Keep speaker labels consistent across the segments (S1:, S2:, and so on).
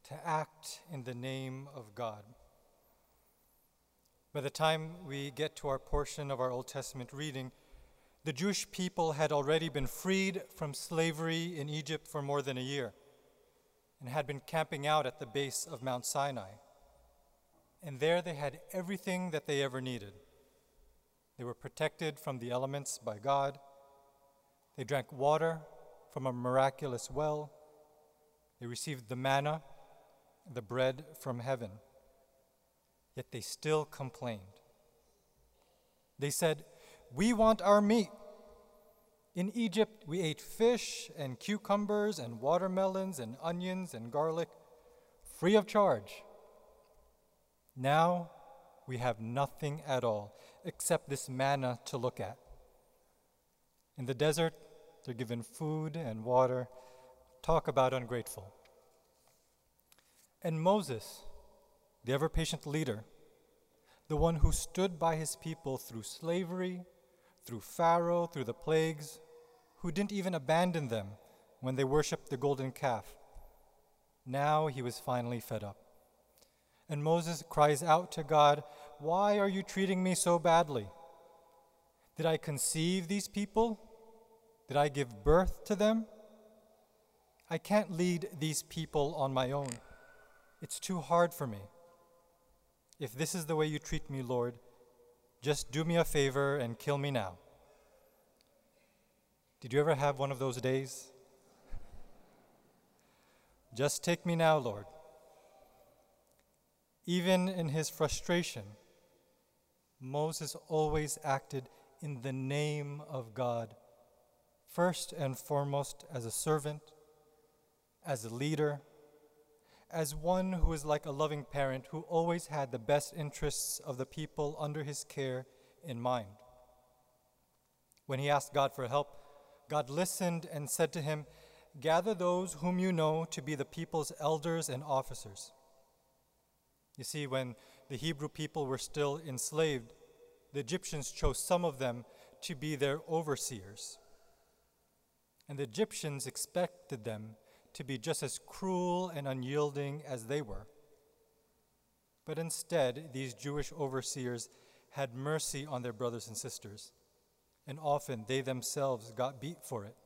S1: to act in the name of God. By the time we get to our portion of our Old Testament reading, the Jewish people had already been freed from slavery in Egypt for more than a year and had been camping out at the base of Mount Sinai. And there they had everything that they ever needed. They were protected from the elements by God. They drank water from a miraculous well. They received the manna, the bread from heaven. Yet they still complained. They said, "We want our meat. In Egypt, we ate fish and cucumbers and watermelons and onions and garlic, free of charge. Now we have nothing at all except this manna to look at." In the desert, they're given food and water. Talk about ungrateful. And Moses, the ever-patient leader, the one who stood by his people through slavery, through Pharaoh, through the plagues, who didn't even abandon them when they worshiped the golden calf. Now he was finally fed up. And Moses cries out to God, "Why are you treating me so badly? Did I conceive these people? Did I give birth to them? I can't lead these people on my own. It's too hard for me. If this is the way you treat me, Lord, just do me a favor and kill me now." Did you ever have one of those days? Just take me now, Lord. Even in his frustration, Moses always acted in the name of God, first and foremost as a servant, as a leader, as one who is like a loving parent who always had the best interests of the people under his care in mind. When he asked God for help, God listened and said to him, "Gather those whom you know to be the people's elders and officers." You see, when the Hebrew people were still enslaved, the Egyptians chose some of them to be their overseers. And the Egyptians expected them to be just as cruel and unyielding as they were. But instead, these Jewish overseers had mercy on their brothers and sisters, and often they themselves got beat for it.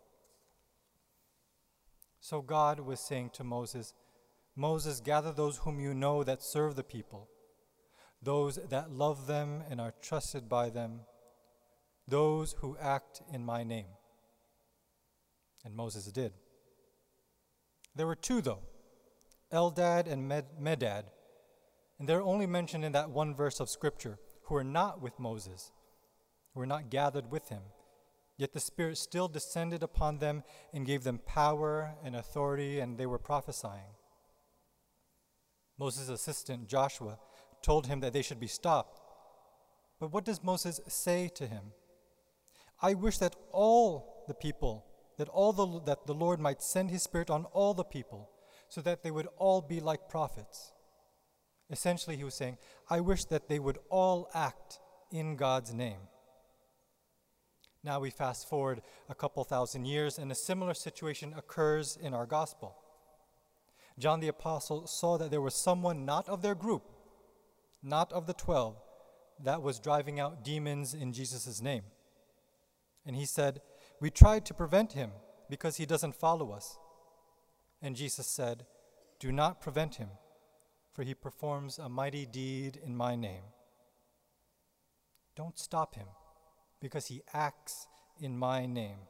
S1: So God was saying to Moses, "Moses, gather those whom you know that serve the people, those that love them and are trusted by them, those who act in my name." And Moses did. There were two, though, Eldad and Medad, and they're only mentioned in that one verse of Scripture, who are not with Moses, who were not gathered with him. Yet the Spirit still descended upon them and gave them power and authority, and they were prophesying. Moses' assistant, Joshua, told him that they should be stopped. But what does Moses say to him? "I wish that all the people, that the Lord might send his Spirit on all the people, so that they would all be like prophets." Essentially, he was saying, I wish that they would all act in God's name. Now we fast forward a couple thousand years, and a similar situation occurs in our gospel. John the Apostle saw that there was someone not of their group, not of the 12, that was driving out demons in Jesus' name. And he said, "We tried to prevent him because he doesn't follow us." And Jesus said, "Do not prevent him, for he performs a mighty deed in my name." Don't stop him, because he acts in my name.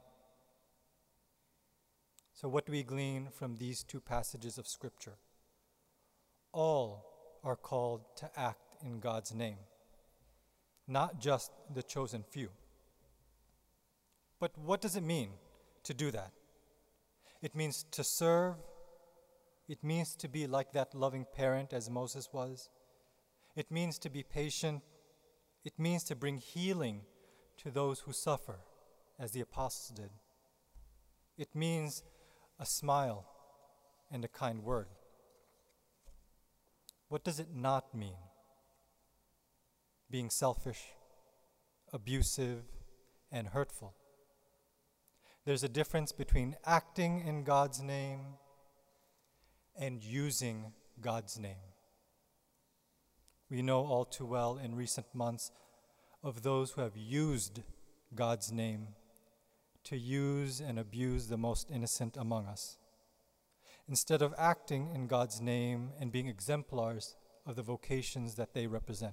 S1: So what do we glean from these two passages of Scripture? All are called to act in God's name, not just the chosen few. But what does it mean to do that? It means to serve. It means to be like that loving parent as Moses was. It means to be patient. It means to bring healing to those who suffer, as the apostles did. It means a smile and a kind word. What does it not mean? Being selfish, abusive, and hurtful. There's a difference between acting in God's name and using God's name. We know all too well in recent months of those who have used God's name to use and abuse the most innocent among us, instead of acting in God's name and being exemplars of the vocations that they represent.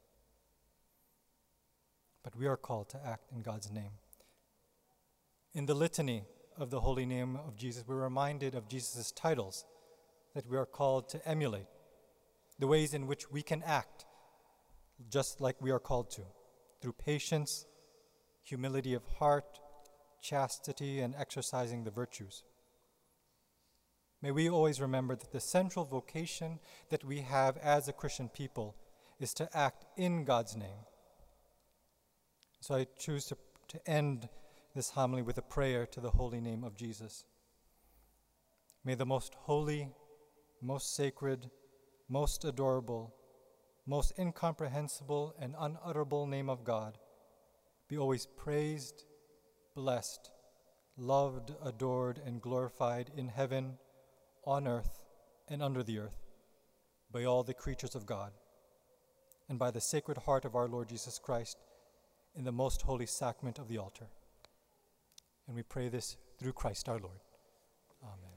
S1: But we are called to act in God's name. In the litany of the holy name of Jesus, we're reminded of Jesus' titles that we are called to emulate, the ways in which we can act just like we are called to, through patience, humility of heart, chastity, and exercising the virtues. May we always remember that the central vocation that we have as a Christian people is to act in God's name. So I choose to end this homily with a prayer to the holy name of Jesus. May the most holy, most sacred, most adorable, most incomprehensible and unutterable name of God be always praised, blessed, loved, adored, and glorified in heaven, on earth, and under the earth, by all the creatures of God, and by the Sacred Heart of our Lord Jesus Christ in the most holy sacrament of the altar. And we pray this through Christ our Lord. Amen.